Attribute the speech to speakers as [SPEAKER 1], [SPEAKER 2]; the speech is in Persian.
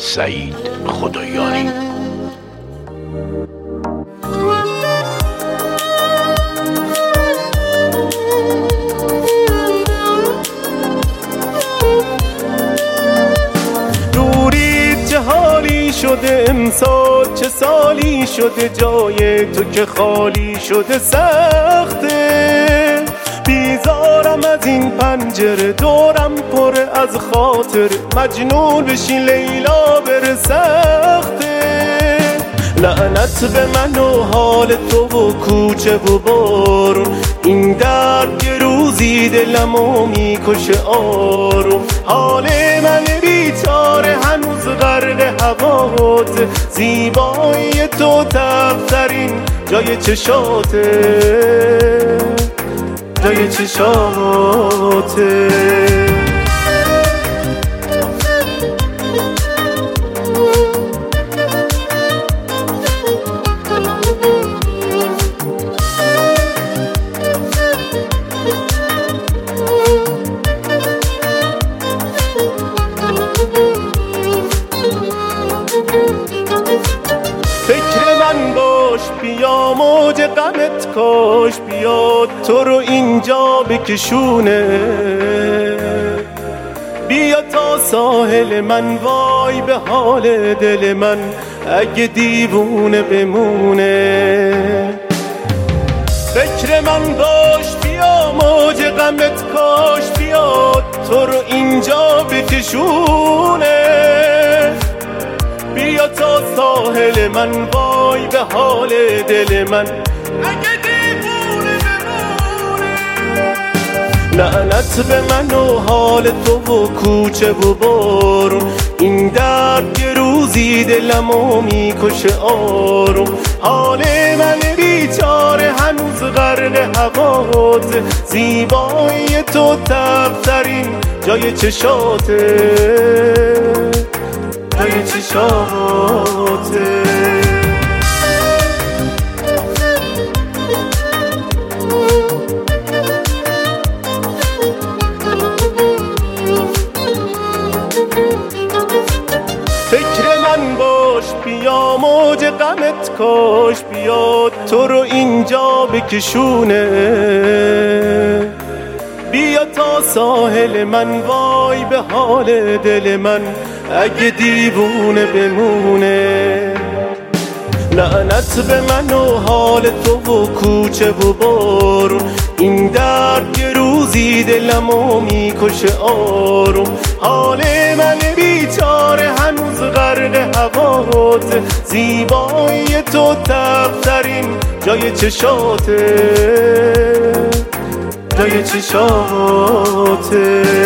[SPEAKER 1] سعید خدایاری.
[SPEAKER 2] چه حالی شده امسال، چه سالی شده جای تو که خالی شده سخته. بیزارم از این پنجره، دورم پر از خاطر، مجنون بشی لیلا بره سخته. لعنت به من و حال تو و کوچه و بارون، این درد یه روزی دلمو میکشه آروم. حال من بیچاره هنوز غرق هوات، زیبایی تو تفترین جای چشاته، جای چشاته. فکر من باش بیا، موج غمت کاش بیاد تو رو اینجا بکشونه. بیا تا ساحل من، وای به حال دل من اگه دیوونه بمونه. فکر من باش بیا، موج غمت کاش بیاد تو رو اینجا بکشونه. بیا تا ساحل من، وای به حال دل من اگه دیوونه بمونه. لعنت به من و حال تو و کوچه و بارون، این درد یه روزی دلمو میکشه آروم. حال من بیچاره هنوز غرق هوات، زیبایی تو تفترین جای چشاته، جای چشاته. فکر من باش بیا، موج غمت کاش بیاد تو رو اینجا بکشونه. بیا تا ساحل من، وای به حال دل من اگه دیوونه بمونه. لعنت به من و حال تو و کوچه و بارون، این درد یه روزی دلمو میکشه آروم. حال من بیچاره هنوز غرق هوات، زیبایی تو تفترین جای چشاته، جای چشاته.